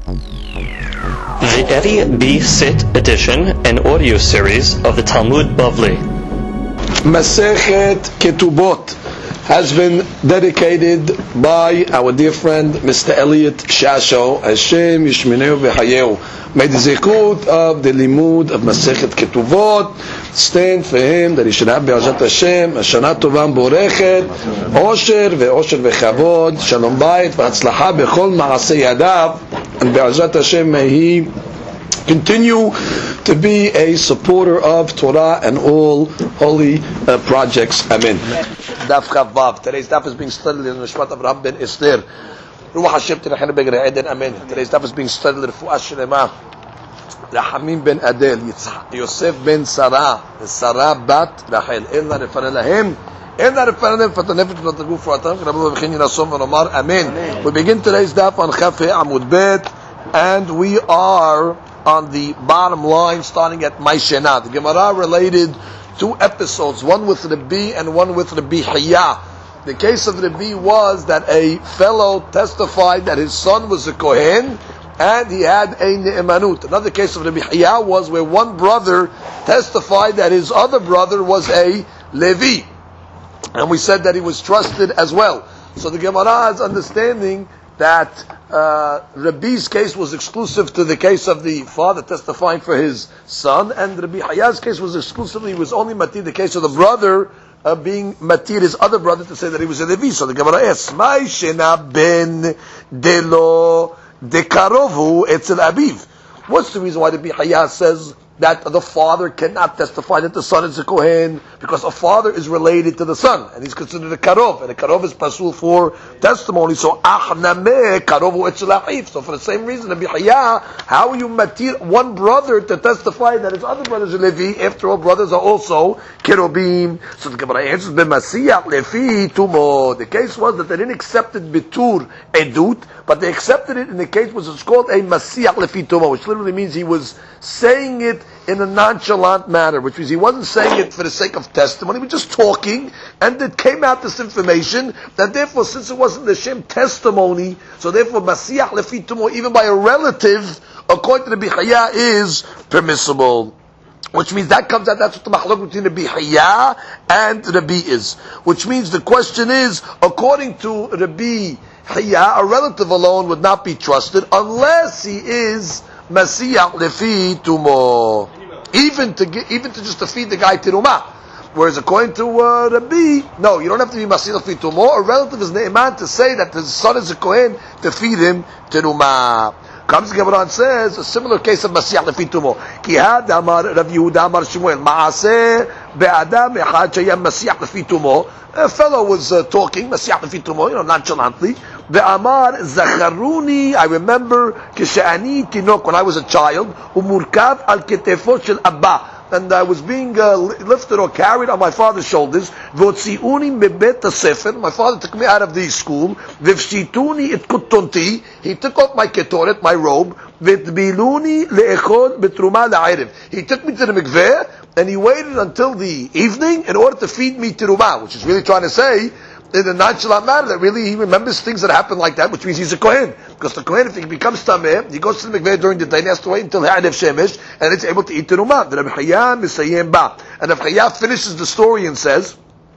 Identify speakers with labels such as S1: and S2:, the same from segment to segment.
S1: The Eddie B. Sit edition and audio series of the Talmud Bavli.
S2: Masechet Ketubot has been dedicated by our dear friend Mr. Elliot Shasho. Hashem Yishmeneu v'Hayeu. May the zikut of the limud of Masechet Ketubot stand for him, that he should have be'azat Hashem a shana tova borechet, osher v'chavod, shalom bayit v'atzlacha b'chol ma'aseh yadav, and be'azat Hashem may he continue to be a supporter of Torah and all holy projects. Amen. Daf Chavav. Today's daf is being studied in Nishmat Avraham ben Esther. Ruach Hashem Tirachenu Begei Eden. Amen. Today's daf is being studied in Refuah Shlema. Rahamim ben Adel, Yosef ben Sarah, Sarah bat Rachel. Ella Refareh lahem. Ella Refareh lahem. Fatanefesh v'taguf v'atam. Rabbi v'chin yinasom v'nomar. Amen. We begin today's daf on Chaf Amud Bet, and we are on the bottom line, starting at Maishena. The Gemara related two episodes, one with Rabbi and one with Rabbi Hiya. The case of Rabbi was that a fellow testified that his son was a Kohen and he had a Ne'emanut. Another case of Rabbi Hiya was where one brother testified that his other brother was a Levi. And we said that he was trusted as well. So the Gemara is understanding that Rabbi's case was exclusive to the case of the father testifying for his son, and Rabbi Haya's case was exclusively, was only matir the case of the brother being matir his other brother to say that he was a Levi. So the Gemara asks, "Mai shena ben delo dekarovu etzel abiv." What's the reason why Rabbi Haya says that the father cannot testify that the son is a Kohen? Because a father is related to the son, and he's considered a Karov, and a Karov is pasul for testimony. So achnameh karovu etzel achiv. So for the same reason, Rabbi Haya, how are you matir one brother to testify that his other brother is a Levi? After all, brothers are also kerubim. So the Gemara answers, b'masiyach lefi tumo. The case was that they didn't accept it bitur edut, but they accepted it in the case which is called a masiyach lefi tumo, which literally means he was saying it in a nonchalant manner, which means he wasn't saying it for the sake of testimony, he was just talking, and it came out this information, that therefore, since it wasn't the Shem testimony, so therefore, Masiyach Lefi Tumo, even by a relative, according to the Bihaya, is permissible. Which means that comes out, that's what the machlok between the Bihaya and Rabbi is. Which means the question is, according to Rabbi Hiya, a relative alone would not be trusted, unless he is Masiyach lefi tumo, even to just to feed the guy terumah. Whereas according to Rabbi, no, you don't have to be Masiyach lefi tumo. A relative is ne'eman to say that his son is a kohen to feed him terumah. Comes the Gemara and says a similar case of Masiyach lefi tumo. Ki had amar Rav Yehuda amar Shmuel ma'aseh be'adam echad sheyam Masiyach lefi tumo. A fellow was talking Masiyach lefi tumo, nonchalantly. Ve'amar zacharuni, I remember kishe'ani tinok, when I was a child, umurkav al ketefot shel abba, and I was being lifted or carried on my father's shoulders. V'otziuni mebet hasefer, my father took me out of the school. V'fshituni et kutonti, he took off my ketoret, my robe. V'tbiluni le'echod betruma la'erev, he took me to the mikveh and he waited until the evening in order to feed me terumah, which is really trying to say in a nonchalant manner that really he remembers things that happen like that, which means he's a Kohen. Because the Kohen, if he becomes Tameh, he goes to the mikveh during the day and he has to wait until Ha'arev Shemesh, and it's able to eat terumah. The Rabbi Chaya misayem ba. And Rabbi Chaya finishes the story and says,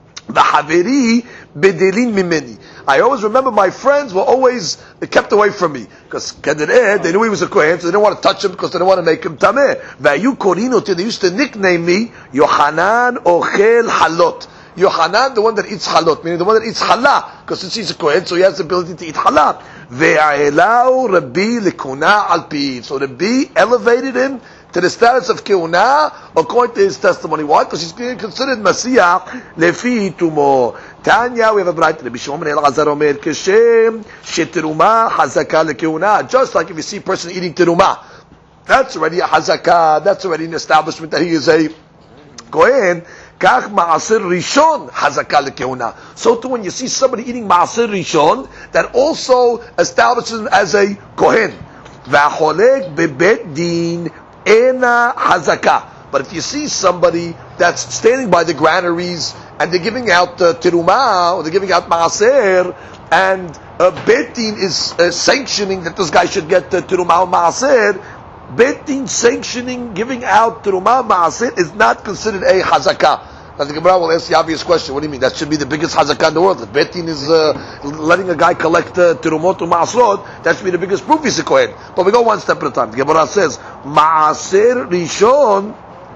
S2: V'haveri bedelin mimeni. I always remember my friends were always kept away from me. Because they knew he was a Kohen, so they didn't want to touch him because they didn't want to make him Tameh. V'ayu korino, they used to nickname me, Yochanan Ochel Halot. Yochanan, the one that eats halot, meaning the one that eats halah, because since he's a Kohen, so he has the ability to eat halah. Ve'aelau Rabbi lekuna al piv. So Rabbi elevated him to the status of keuna according to his testimony. Why? Because he's being considered Masiyach lefi tumo. Tanya, we have a bright Rabbi Shimon ben Elazar omer keshem sheteruma hazaka lekeuna. Just like if you see a person eating teruma, that's already a hazaka. That's already an establishment that he is a Kohen. Kach ma'aser rishon hazaka lekehuna. So too, when you see somebody eating ma'aser rishon, that also establishes him as a kohen. V'acholek bebet din ena hazaka. But if you see somebody that's standing by the granaries and they're giving out terumah or they're giving out ma'aser, and Bet Din is sanctioning that this guy should get Terumah Ma'aser, Bet Din sanctioning giving out Terumah Ma'aser is not considered a Hazakah. Now the Gemara will ask the obvious question, what do you mean? That should be the biggest Hazakah in the world. If Bet Din is letting a guy collect Terumot or Ma'asrot, that should be the biggest proof he's a Kohen. But we go one step at a time. The Gemara says, Ma'aser Rishon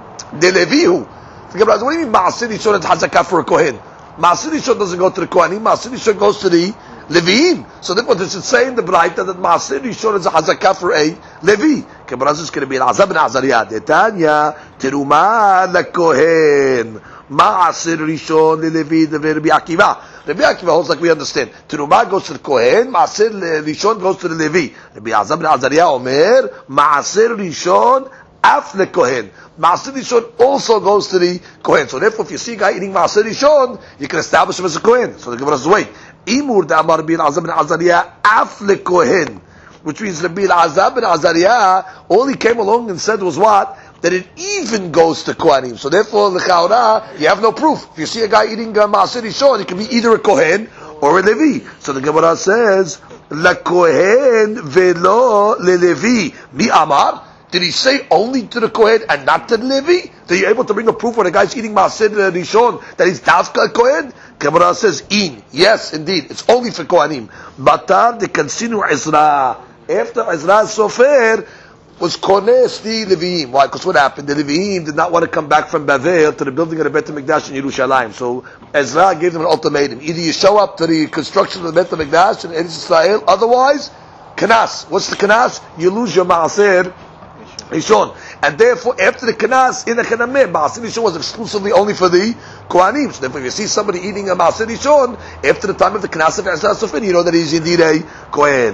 S2: de Levihu. The Gemara says, what do you mean Ma'aser Rishon is Hazakah for a Kohen? Ma'aser Rishon doesn't go to the Kohanim, Ma'aser Rishon goes to the Leviim. So therefore they should say in the Braita that Ma'aser Rishon is a Hazakah for a Levi. Gemara says, it's going to be an Azab and Azariah. Detanya, Terumah la Kohen. Ma'aser Rishon leLevi Rabbi Akiva. Rabbi Akiva holds like we understand. Terumah goes to the Kohen, Ma'aser Rishon goes to the Levi. Rabbi Azam ben Azariah Omer, Ma'aser Rishon af leKohen. Ma'aser Rishon also goes to the Kohen. So therefore, if you see a guy eating Ma'aser Rishon, you can establish him as a Kohen. So the Gemara says, wait, Imur da'amar Rabbi Azam ben Azariah af leKohen, which means Rabbi Azam ben Azariah, all he came along and said was what? That it even goes to Kohanim. So therefore, l'chaora, you have no proof. If you see a guy eating Ma'aser Rishon, it can be either a Kohen or a Levi. So the Gemara says, La Kohen velo leLevi. Mi amar? Did he say only to the Kohen and not to the Levi? Are you able to bring a proof when a guy's eating Ma'aser Rishon that he's Dafka Kohen? Gemara says, in. Yes, indeed. It's only for Kohanim. Batar de Kansinu Ezra. After Ezra Sofer, was Kones the Leviim. Why? Because what happened? The Leviim did not want to come back from Bavel to the building of the Beit HaMikdash in Yerushalayim. So Ezra gave them an ultimatum. Either you show up to the construction of the Beit HaMikdash in Eretz Israel, otherwise, Kanas. What's the Kanas? You lose your Ma'aser Rishon. And therefore, after the Kanas, in the Chanameh, Ma'aser Rishon was exclusively only for the Kohanim. So therefore, if you see somebody eating a Ma'aser Rishon, after the time of the Kanas of Ezra Sofin, you know that he's indeed a Kohen.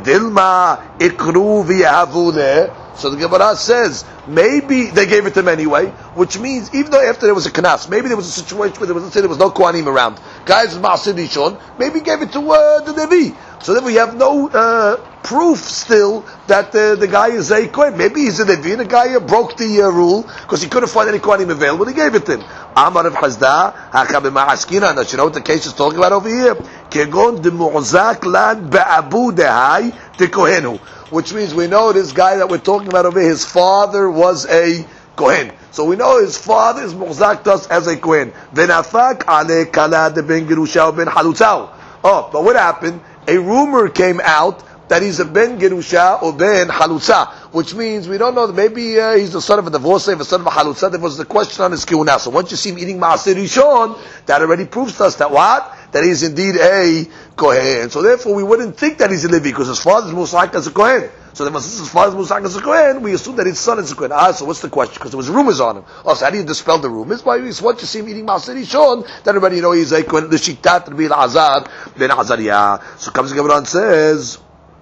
S2: V'dilma ikru v'yahavuleh. So the Gemara says, maybe they gave it to him anyway, which means, even though after there was a Kanas, maybe there was a situation where let's say there was no Kohanim around. Guys, Ma'aser Rishon, maybe he gave it to the Levi. So then we have no proof still that the guy is a Kohen. Maybe he's a Levi, and the guy broke the rule because he couldn't find any Kohanim available. He gave it to him. Amar of Hazda, Hakabima Askina. Now, you know what the case is talking about over here? Kegon de Mu'zak lan be'abu dehai de Kohenu. Which means we know this guy that we're talking about over here, his father was a Kohen. So we know his father is Mu'zak us as a Kohen. Venafak ale kala de ben Gerusha ben Halutzau. Oh, but what happened? A rumor came out that he's a ben Gerusha or ben Halutza, which means we don't know, maybe he's the son of a divorcee, the son of a Halutza. There was the question on his kiunah. So once you see him eating Ma'aser Rishon, that already proves to us that what? That he's indeed a Kohen. So therefore we wouldn't think that he's a Levi, because his father's Musak as a Kohen. So then since his father's Musak as a Kohen, we assume that his son is a Kohen. So what's the question? Because there was rumors on him. Oh, so how do you dispel the rumors? Why? Once you see him eating Ma'aser Rishon, then everybody know he's a Kohen. The Shitat Rabbi Azar ben Azariah. So comes the Gemara and says,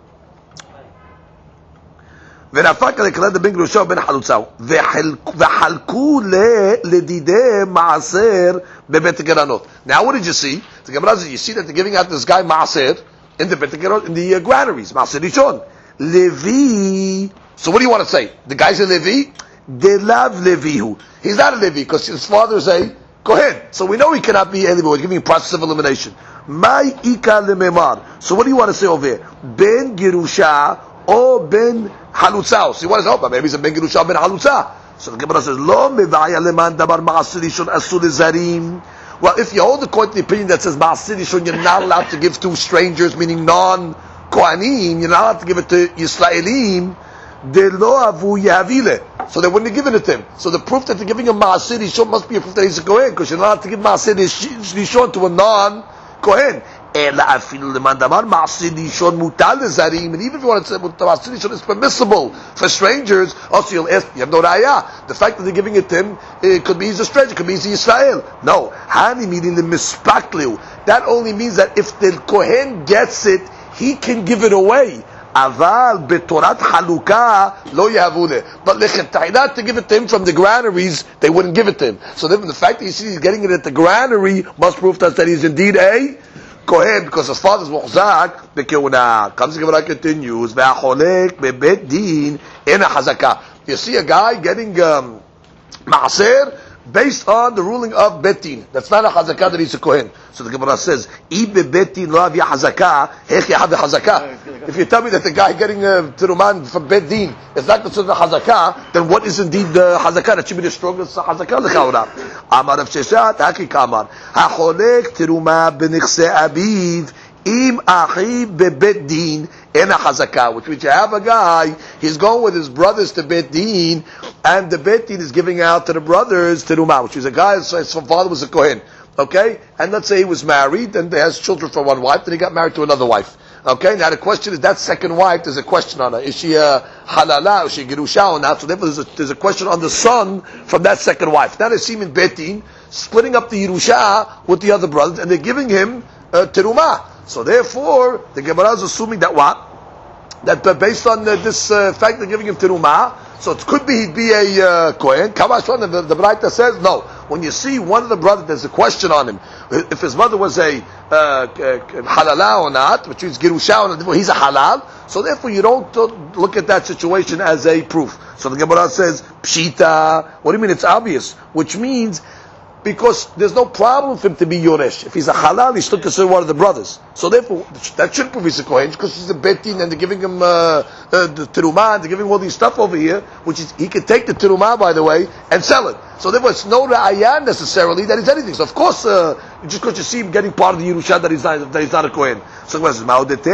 S2: ונפק לקראת בן גרושו בן חלוצהו וחלקו לדידי מעשר בבית הגרנות. Now what did you see? The Gemara says, you see that they're giving out this guy מעשר in the בית הגרנות, in the granaries, מעשר ראשון. Levi. So what do you want to say? The guy's a Levi? Delav Levihu. He's not a Levi because his father is a Kohen. So we know he cannot be a Levi. We're giving a process of elimination. Mai ika lememar. So what do you want to say over here? Ben Gerusha or Ben Halutzah. So you want to say, oh, but maybe he's a Ben Gerusha Ben Halutzah. So the Gemara says, Lo mevaya leman dabar ma'aser rishon asur lezarim. Well, if you hold according to the opinion that says ma'aser rishon, you're not allowed to give to strangers, meaning non-Kohanim, you're not allowed to give it to Yisraelim, de lo avu yahavile. So they wouldn't have given it to him. So the proof that they're giving him ma'aser rishon must be a proof that he's a Kohen, because you're not allowed to give ma'aser rishon to a non-Kohen. And even if you want to say Ma'aser Rishon is permissible for strangers, also you'll ask, you have no raya. The fact that they're giving it to him, it could be he's a stranger, it could be he's Israel. No. That only means that if the Kohen gets it, he can give it away. Aval betorat haluka lo yahavule. But lechetaydat, to give it to him from the granaries, they wouldn't give it to him. So then the fact that you see he's getting it at the granary must prove to us that he's indeed a Kohen, because his father's muhzak bekeuna. Comes the Gemara continues, ve'acholek bebet din ena hazakah. You see a guy getting maaser, based on the ruling of Bet Din. That's not a Hazakah that he's a Kohen. So the Gemara says, Bet Din lo havia Hazakah, hech yahav Hazakah. If you tell me that the guy getting Teruman from Bet Din is not considered a Hazakah, then what is indeed the Hazakah? That should be the strongest Hazakah. Amar Rav Sheshet, Hakik Amar, HaCholek Teruma b'nichse aviv, Im achiv bebet din ena chazakah, which means you have a guy, he's going with his brothers to bet din, and the bet din is giving out to the brothers teruma, which is a guy, his father was a kohen, okay? And let's say he was married, and he has children from one wife, then he got married to another wife. Okay, now the question is, that second wife, there's a question on her. Is she a halala, is she a gerusha or not? So therefore there's a question on the son from that second wife. Now they see him in bet din, splitting up the yerusha with the other brothers, and they're giving him teruma. So therefore, the Gemara is assuming that what? That based on this fact they're giving him teruma, so it could be he'd be a kohen. Kamashwan, the Braita says no. When you see one of the brothers, there's a question on him. If his mother was a halala or not, which means gerusha or not, he's a halal. So therefore, you don't look at that situation as a proof. So the Gemara says pshita. What do you mean? It's obvious, which means, because there's no problem for him to be Yoresh. If he's a halal, he's still considered one of the brothers. So therefore, that shouldn't prove he's a Kohen, because he's a Bet Din and they're giving him the terumah, they're giving him all these stuff over here, which is, he can take the terumah, by the way, and sell it. So therefore, it's no ra'ayah necessarily that he's anything. So of course, just because you see him getting part of the Yerusha, that he's not a Kohen. So the question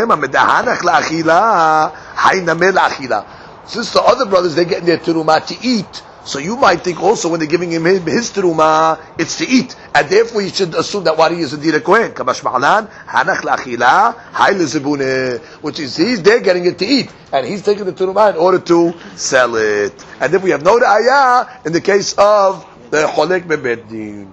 S2: is, since the other brothers, they're getting their terumah to eat, so you might think also when they're giving him his terumah, it's to eat, and therefore you should assume that what he is indeed a kohen. Kamash ma'alan hanach la'achila hay lezebuneh, which is they're getting it to eat, and he's taking the terumah in order to sell it. And then we have no ra'ayah in the case of the cholek bebet din.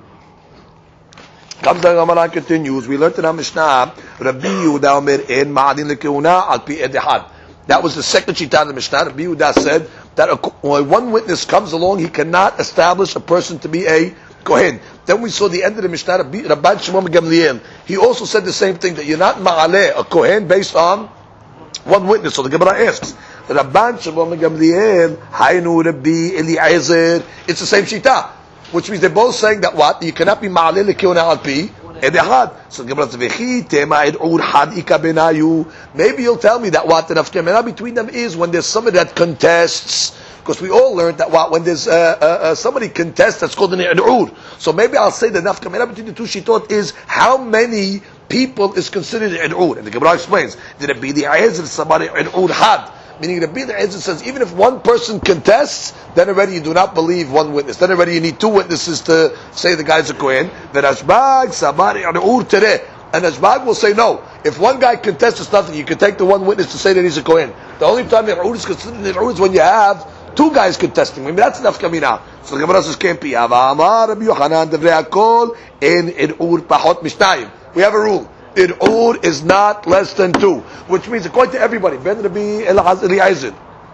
S2: Comes the Gemara continues. We learned in our Mishnah, Rabbi Yehuda omer en ma'adin lekehuna al pi ed echad. That was the second shita of the Mishnah. Rabbi Yehuda said that when one witness comes along, he cannot establish a person to be a kohen. Then we saw the end of the Mishnah, Rabban Shimon Gamliel. He also said the same thing, that you're not ma'aleh, a kohen, based on one witness. So the Gemara asks, Rabban Shimon Gamliel, Haynu Rabbi Eliezer. It's the same shita, which means they're both saying that what? You cannot be ma'aleh lekehuna al pi edehad. So the Gemara says, "Vechi tema ed'ur had ikabenayu." Maybe you'll tell me that what the nafkamena between them is when there's somebody that contests. Because we all learned that what, when there's somebody contests, that's called an ed'ur. So maybe I'll say the nafkamena between the two shitot is how many people is considered ed'ur. And the Gemara explains, did it be the ayaz of somebody ed'ur had? Meaning the Rabbi Eliezer says, even if one person contests, then already you do not believe one witness. Then already you need two witnesses to say the guy's a Kohen. Then Ashbag, Sabari, Ur Tereh. And Ashbag will say no. If one guy contests, it's nothing. You can take the one witness to say that he's a Kohen. The only time Ur is considered Ur is when you have two guys contesting. I mean, that's enough kamina. So the Gemara says, can't be. Rabbi Yochanan, Devrei HaKol, in Ur Pachot Mishnayim. We have a rule. Ir'ur is not less than two, which means according to everybody, Ben Rabbi Eliezer,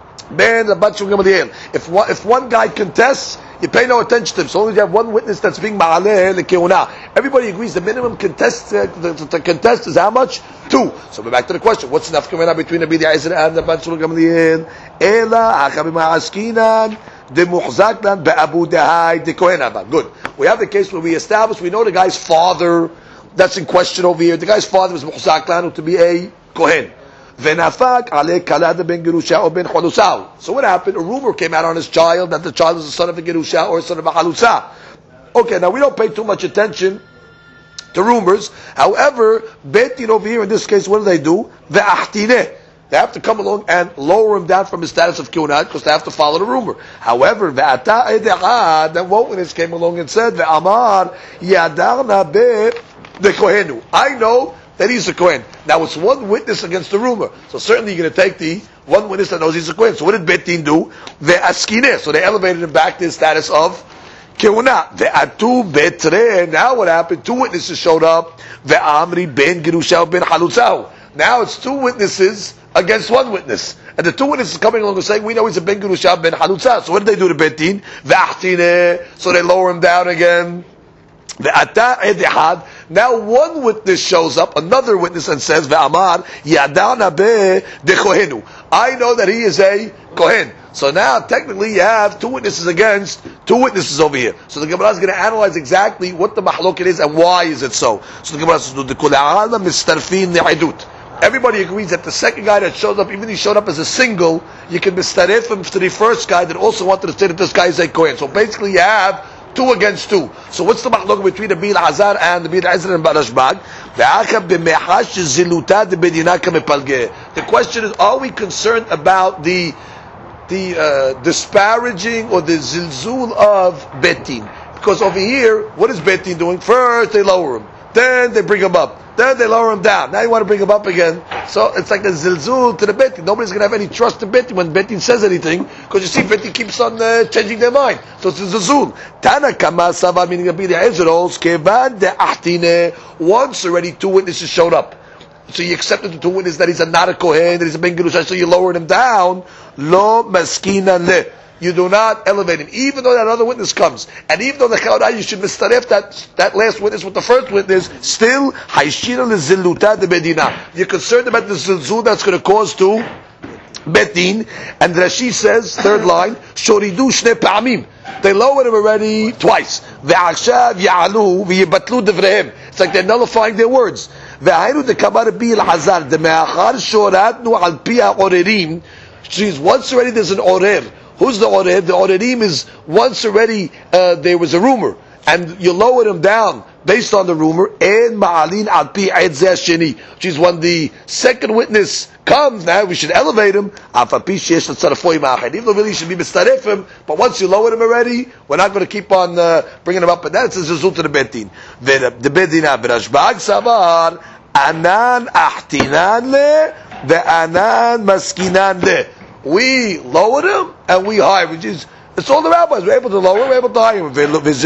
S2: Ben Rabban Shimon Gamliel, if one guy contests, you pay no attention to him. So long as you have one witness that's being ma'aleh lekehuna, everybody agrees the minimum contest to contest is how much? Two. So we're back to the question: what's the nafkamena between Rabbi Eliezer and Rabban Shimon Gamliel? Ela achabim askinan demuchzaklan be'abu dehai dekohen. Good. We have the case where we establish, we know the guy's father. That's in question over here. The guy's father was muhzak lanu to be a kohen. V'nafak alei kalad ben gerusha or ben chalusah. So what happened? A rumor came out on his child that the child is the son of a gerusha or a son of a chalusah. Okay, now we don't pay too much attention to rumors. However, Bet Din over here in this case, what do? Ve'achtineh. They have to come along and lower him down from his status of kiunat because they have to follow the rumor. However, ve'ata edehad, then one witness came along and said, ve'amar yadarna be the kohenu. I know that he's a kohen. Now it's one witness against the rumor. So certainly you're going to take the one witness that knows he's a kohen. So what did Bet Din do? Ve'askineh. So they elevated him back to his status of keuna. Ve'atu betre. Now what happened? Two witnesses showed up. Ve'amri ben gerusha ben halutzahu. Now it's two witnesses against one witness. And the two witnesses coming along and saying, we know he's a ben gerusha ben halutzahu. So what did they do to Bet Din? Ve'achtineh. So they lower him down again. Now one witness shows up, another witness, and says, "Ve'amar yadana be de kohenu." I know that he is a kohen. So now, technically, you have two witnesses against two witnesses over here. So the Gemara is going to analyze exactly what the mahloket is and why is it so. So the Gemara says, everybody agrees that the second guy that shows up, even if he showed up as a single, you can mistaref him to the first guy that also wanted to say that this guy is a Kohen. So basically, you have 2 against 2. So what's the mahloket between the Bir Azar and the Bir Ezra and Barashbag? The question is, are we concerned about the disparaging or the zilzul of Betin? Because over here, what is Betin doing? First they lower him, then they bring him up, then they lower him down. Now you want to bring him up again. So it's like a zilzul to the Betin. Nobody's going to have any trust in Betin when Betin says anything, because you see Betin keeps on changing their mind. So it's a zilzul. Tana kama savar, meaning the Ezros, kevan de ahtine. Once already 2 witnesses showed up. So you accepted the 2 witnesses that he's not a Kohen, that he's a Ben Gerusha, so you lowered him down. Lo maskina le. You do not elevate him, even though that other witness comes, and even though the Chaura, you should mistaref that last witness with the first witness. Still, hayshira leziluta de bedina. You're concerned about the zilzul that's going to cause to Betin, and Rashi says, third line, shoridu shne pa'amim. They lowered him already twice. Ve'akshav ya'alu v'yibatlu devrehem. It's like they're nullifying their words. Ve'ayru dekamar bi al-hazar de'me'achar shoradnu al pi ha'orerim. She's once already there's an orer. Who's the orer? The orerim is once already there was a rumor, and you lowered him down based on the rumor. En ma'alin al pi edzeh sheni. Which is when the second witness comes, now we should elevate him. Even though really you should be mistaref him, but once you lowered him already, we're not going to keep on bringing him up. But that's a result of the betin. The betin Rashbag savar anan ahtinan le the anan maskinan le. We lowered him and we hired, which is, it's all the rabbis. We're able to lower, we're able to hire him. We're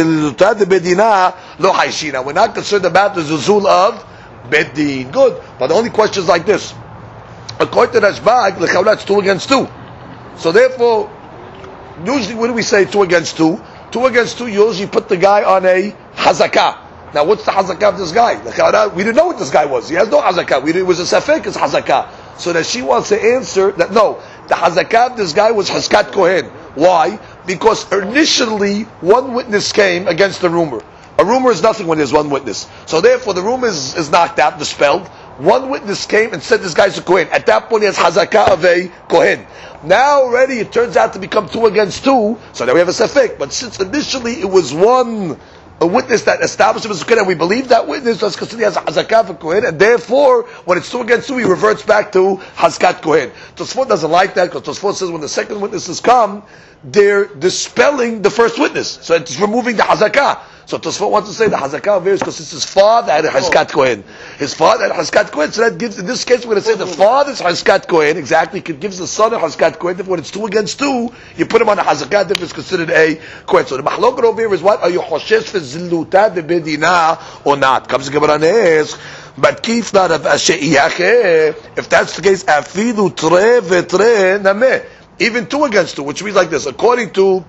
S2: not concerned about the zuzul of Bedin. Good. But the only question is like this. According to Rashbag, it's 2 against 2. So therefore, usually what do we say 2 against 2? 2 against 2, you usually put the guy on a hazakah. Now what's the hazakah of this guy? We didn't know what this guy was. He has no hazakah. It was a safek, it's hazakah. So that she wants to answer that no, the hazakah of this guy was Hazkat Kohen. Why? Because initially 1 witness came against the rumor. A rumor is nothing when there's 1 witness. So therefore the rumor is knocked out, dispelled. 1 witness came and said this guy's a Kohen. At that point he has hazakah of a Kohen. Now already it turns out to become 2 against 2, so now we have a safek. But since initially it was a witness that established him as a Kohen, and we believe that witness was considered as a Hazakah for Kohen, and therefore, when it's 2 against 2, he reverts back to Hazkat Kohen. Tosfot doesn't like that, because Tosfot says when the second witnesses come, they're dispelling the first witness. So it's removing the Hazakah. So Tosfot wants to say the Hazakah varies because it's his father had a Hazkat Kohen. His father had a Hazkat Kohen, so that gives, in this case, we're going to say the father's Hazkat Kohen, exactly, gives the son a Hazkat Kohen. Therefore, when it's 2 against 2, you put him on a Hazakah, if it's considered a Kohen. So the Mahloket over here is what? Are you Hoshesh for Ziluta de Bedina or not? Comes the Gemara and asks, but Kif not of Ashe'iyache, if that's the case, Afidu Tre Vetre Nameh. Even 2 against 2, which means like this, according to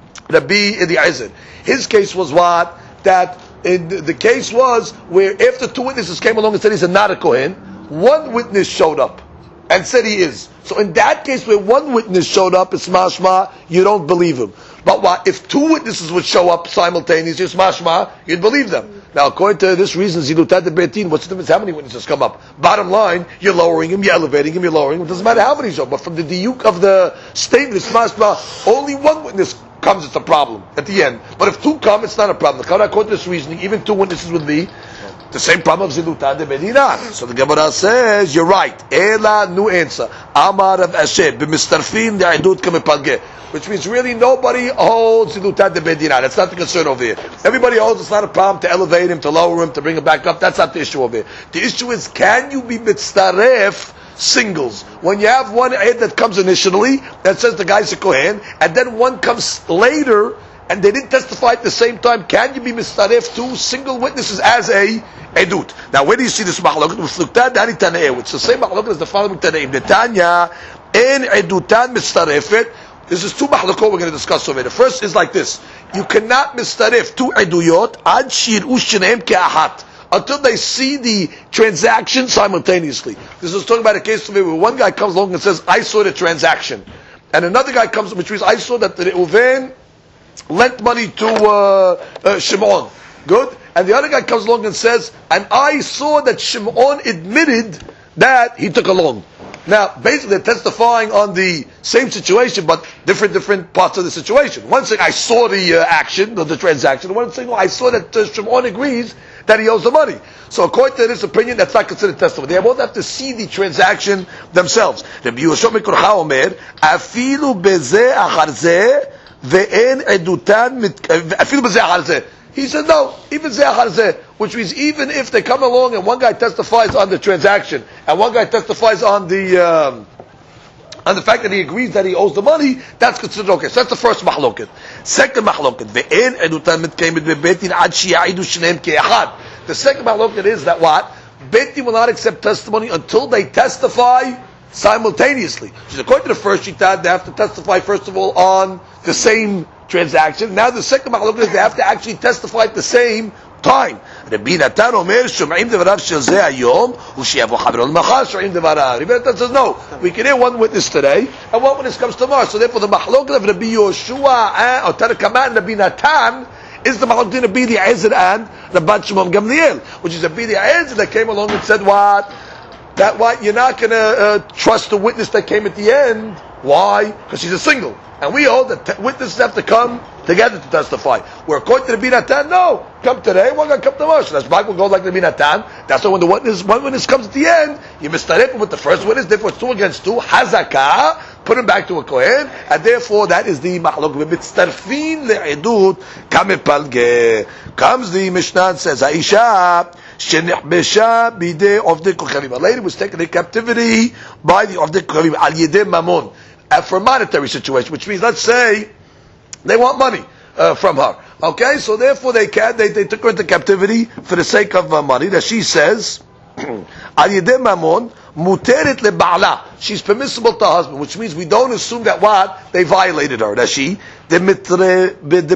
S2: Rabbi Eliezer. His case was what? That the case was where after 2 witnesses came along and said he's not a Kohen, 1 witness showed up and said he is. So in that case where 1 witness showed up, it's mashma, you don't believe him. But what? If 2 witnesses would show up simultaneously, it's mashma, you'd believe them. Now according to this reason, Zilutat de Betin, what's the difference? How many witnesses come up? Bottom line, you're lowering him, you're elevating him, you're lowering him. It doesn't matter how many show up. But from the diuk of the statement, it's mashma, only 1 witness comes, it's a problem at the end. But if 2 come, it's not a problem. According to this reasoning, even 2 witnesses would be the same problem of Ziluta de Medina. So the Gemara says, you're right. Ela nu answer. Amar of Asher, b'mistarfin de'idut kamepalge. Which means really nobody holds Ziluta de Medina. That's not the concern over here. Everybody holds it's not a problem to elevate him, to lower him, to bring him back up. That's not the issue over here. The issue is, can you be mitzaref singles? When you have 1 ayat that comes initially, that says the guy's a Kohen, and then 1 comes later, and they didn't testify at the same time, can you be mistaref 2 single witnesses as a edut? Now, where do you see this mahloket? It's the same mahloket as the following Tanaim. Netanya, en edutan mistarefet. This is 2 mahlokot we're going to discuss over here. The first is like this. You cannot mistaref 2 eduyot ad shir'u shneim ke'ahat, until they see the transaction simultaneously. This is talking about a case where 1 guy comes along and says, I saw the transaction. and another guy comes, which means I saw that the Reuven lent money to Shimon. Good? And the other guy comes along and says, and I saw that Shimon admitted that he took a loan. Now, basically they're testifying on the same situation, but different parts of the situation. One saying, I saw the action, the transaction. One saying, I saw that Shimon agrees that he owes the money. So according to this opinion, that's not considered testimony. They both have to see the transaction themselves. Rabbi Yehoshua Mikorcha Omer, afilu bezeh achar zeh, ve'en edutan afilu bezeh achar zeh. He said no, even zeh achar zeh, which means even if they come along and one guy testifies on the transaction and one guy testifies on the fact that he agrees that he owes the money, that's considered okay. So that's the first mahloket. Second mahloket, ve'en edutan mitkayemet bebetin ad sheya'idu shneim ke'echad. The second mahloket is that what? Beit Din will not accept testimony until they testify simultaneously. So according to the first shita, they have to testify first of all on the same transaction. Now the second mahloket is they have to actually testify at the same time. Rabbi Natan Omer Shum'im Devarav Shel Zeh Hayom U'Sheyavo Chavero L'Machar Shum'im Devarav. Rabbi Natan says no, we can hear one witness today and one witness comes tomorrow. So therefore the mahloket of Rabbi Yehoshua or Tanna Kamma and Rabbi Natan is the mahloket of Rabbi Eliezer and Rabban Shimon Gamliel, which is Rabbi Eliezer that came along and said what? That what? You're not going to trust the witness that came at the end. Why? Because she's a single. And we hold that witnesses have to come together to testify. Where according to Rabbi Natan, no. Come today, one guy come tomorrow. So that's why we'll go like Rabbi Natan. That's why when one witness comes at the end, you mistaref with the first witness, therefore it's 2 against 2. Hazakah, put him back to a Kohen, and therefore that is the mahlok. V'mitztarfin le'edut kamepalge. Comes the Mishnah and says, Aisha, shenihbesha bidei ovdei kochavim. A lady was taken in captivity by the ovdei kochavim, al yedei mamon. For a monetary situation, which means, let's say, they want money from her. Okay, so therefore they took her into captivity for the sake of money. That she says, al yedei mamon muteret leba'ala. She's permissible to her husband, which means we don't assume that what they violated her. That she demirtate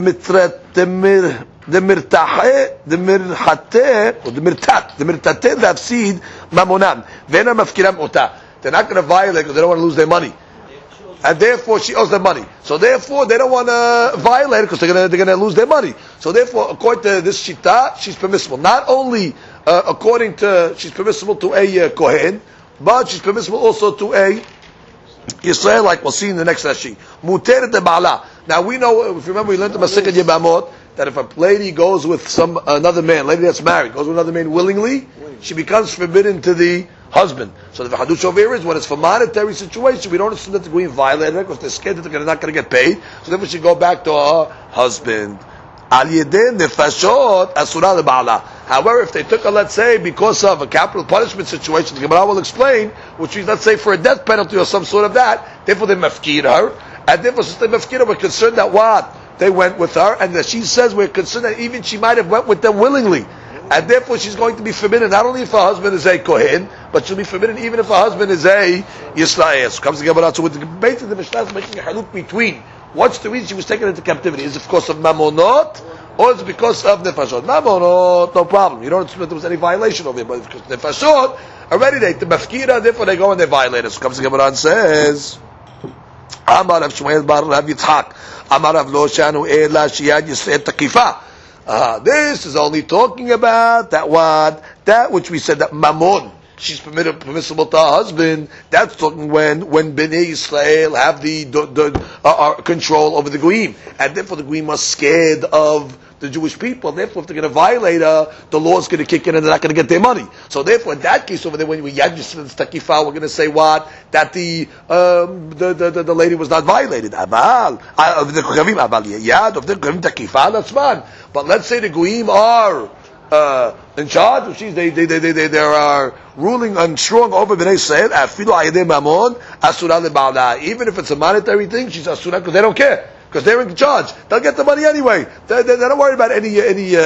S2: להפסיד ממונם ואינה מפקירם אותה. They're not going to violate because they don't want to lose their money. And therefore she owes them money. So therefore they don't want to violate it because they're going to lose their money. So therefore, according to this shita, she's permissible. Not only according to, she's permissible to a Kohen, but she's permissible also to a Yisrael, like we'll see in the next Rashi. Muteret ba'ala. Now we know, if you remember, we learned the Masechet Yebamot, that if a lady goes with another man, lady that's married, goes with another man willingly, she becomes forbidden to the husband. So the Hadush over here is when it's for monetary situation, we don't assume that the Goyim violated her because they're scared that they're not going to get paid. So therefore she go back to her husband. Al yedei nefashot asura leba'ala. However, if they took her, let's say, because of a capital punishment situation, the Gemara will explain, which means, let's say, for a death penalty or some sort of that, therefore they mafkir her, and therefore since they mafkir her, we're concerned that what? They went with her, and that she says we're concerned that even she might have went with them willingly. And therefore she's going to be forbidden, not only if her husband is a Kohen, but she'll be forbidden even if her husband is a Yisrael. So comes the Gemara, so with the basically the Mishnah is making a haluk between what's the reason she was taken into captivity. Is it because of mamonot, or is it because of nefashot? Mamonot, no problem. You don't assume that there was any violation of it, but because nefashot, already they mafkira, therefore they go and they violate it. So comes the Gemara and says, Amar Rav Shmuel bar Rav Yitzchak, Amar Rav Lo Shanu Ela Shiyad Yisrael Takifa. This is only talking about that which we said that mamon, she's permissible to her husband. That's talking when Bnei Yisrael have the control over the Goyim, and therefore the Goyim are scared of the Jewish people. Therefore, if they're going to violate her, the law is going to kick in and they're not going to get their money. So therefore, in that case over there, when we Yad Yisrael Takifa, we're going to say what? That the lady was not violated. Aval of the Kohavim Aval Yad of the Kohavim Takifa. That's fine. But let's say the Goyim are in charge, which means they are ruling and strong over Bnei Yisrael. Afilu ayedei mamon asura leba'ala. Even if it's a monetary thing, she's asura because they don't care. Because they're in charge. They'll get the money anyway. They don't worry about any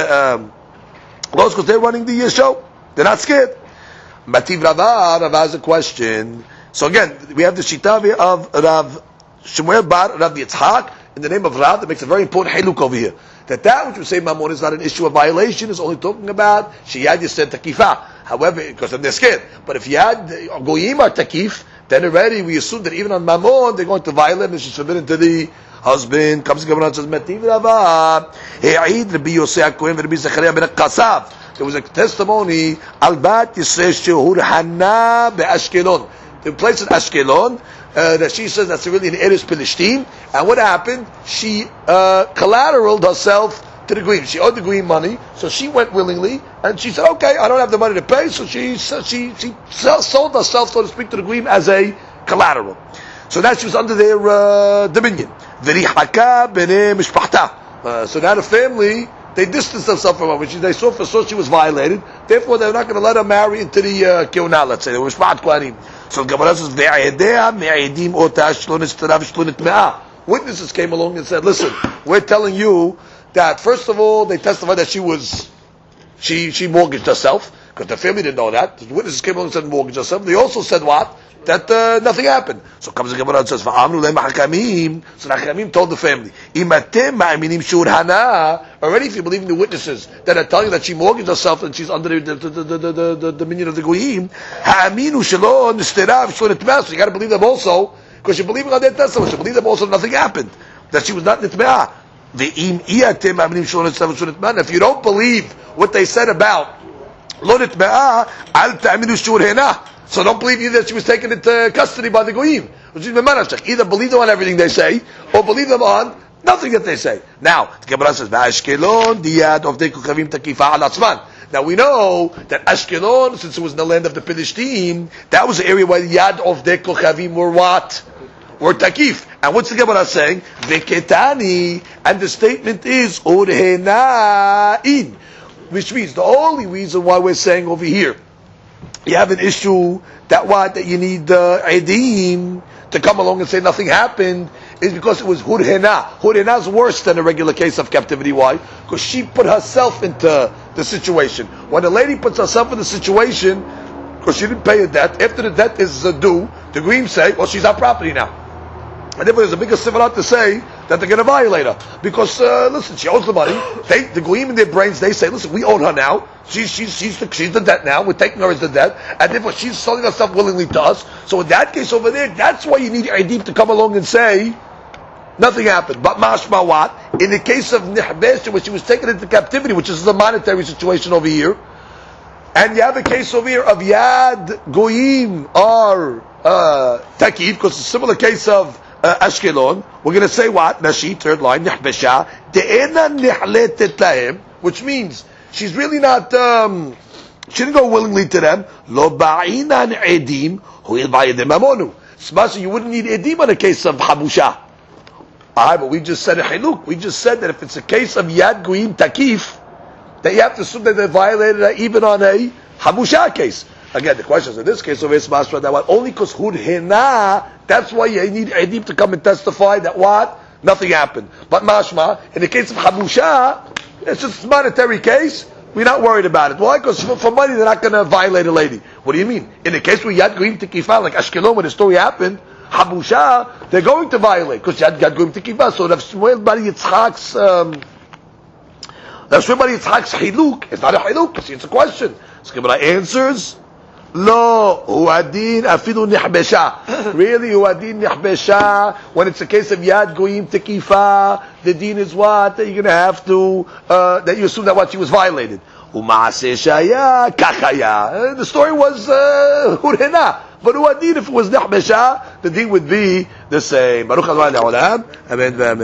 S2: laws because they're running the show. They're not scared. Mativ Rava has a question. So again, we have the shita of Rav Shmuel bar Rav Yitzchak in the name of Rav that makes a very important haluk over here. That which we say mamon is not an issue of violation, is only talking about shiyad yisrael takifa. However, because they're scared. But if yad goyim are takif, then already we assume that even on Mammon, they're going to violate and she's forbidden to the husband. Comes the Gemara and says, Metiv Rava, He'id Rabbi Yosei HaKohen Rabbi Zechariah ben Kasav. There was a testimony, Al-Bat Yisrael Shehur Hana be'Ashkelon. The place in Ashkelon, that she says that's really an Eretz Pelishtim. And what happened? She collateraled herself to the Goyim. She owed the Goyim money, so she went willingly, and she said, okay, I don't have the money to pay, so she sold herself, so to speak, to the Goyim as a collateral. So now she was under their dominion. V'rihaka b'nei mishpachta. So now the family, they distanced themselves from her. When they saw she was violated, therefore they're not going to let her marry into the Keunah, let's say. They were Mishpat Kohanim. So the Gemara says, witnesses came along and said, listen, we're telling you that, first of all, they testified that she mortgaged herself, because the family didn't know that. The witnesses came along and said mortgaged herself. They also said what? That nothing happened. So comes the Gemara and says, so the Hakamim told the family, already if you believe in the witnesses that are telling you that she mortgaged herself and she's under the dominion of the Goyim, so you got to believe them also, because you're believing on their testimony. So believe them also nothing happened, that she was not nitme'ah. If you don't believe what they said about lo nitme'ah, al ta'aminu shur hena. So don't believe either that she was taken into custody by the Goyim. Either believe them on everything they say, or believe them on nothing that they say. Now, the Gemara says, now we know that Ashkelon, since it was in the land of the Pelishtim, that was the area where the Yad of the Kochavim were what? Were Takif. And what's the Gemara saying? Veketani, and the statement is Urhena'in, which means the only reason why we're saying over here, you have an issue that you need Edim to come along and say nothing happened, is because it was Hurhena. Hurhena is worse than a regular case of captivity. Why? Because she put herself into the situation. When a lady puts herself in the situation, because she didn't pay a debt, after the debt is due, the Goyim say, well, she's our property now. And therefore there's a bigger sivarat to say that they're going to violate her. Because, listen, she owes the money. The Goyim in their brains, they say, listen, we own her now. She's the debt now. We're taking her as the debt. And therefore she's selling herself willingly to us. So in that case over there, that's why you need Edim to come along and say, nothing happened. But mashma what? In the case of Nihbesh, when she was taken into captivity, which is the monetary situation over here, and you have a case over here of Yad Goyim or Takif, because it's a similar case of Ashkelon, we're going to say what? Nashi, third line, Nihbesha, De'ena Nihletet Lahem, which means she's really not, she didn't go willingly to them. Lo ba'inan edim, hu'il ba'edim amonu. Smasha, you wouldn't need edim on a case of Habusha. But we just said a hiluk. We just said that if it's a case of Yad Goyim Takif, that you have to assume that they violated her even on a Habusha case. Again, the question is, in this case of Ismasra, that what? Only because Hurhena, that's why you need Edim to come and testify that what? Nothing happened. But Mashma, in the case of Habusha, it's just a monetary case, we're not worried about it. Why? Because for money, they're not going to violate a lady. What do you mean? In the case where Yad Goyim Tikifah, like Ashkelon, when the story happened, Habusha, they're going to violate, because Yad Goyim Tikifah. So Rav Shmuel Bar Yitzchak's Hiluk, it's not a Hiluk, it's a question. So Gemara answers, Lo, huadin afidu nihbesha. Really, huadin nihbesha. When it's a case of Yad Goyim Tekifa, the deen is what? That you're going to have to, that you assume that what she was violated. U'maaseh shaya kachaya. The story was hurhena. But huadin, if it was nihbesha, the deen would be the same. Baruch Adonai Le'olam. Amen.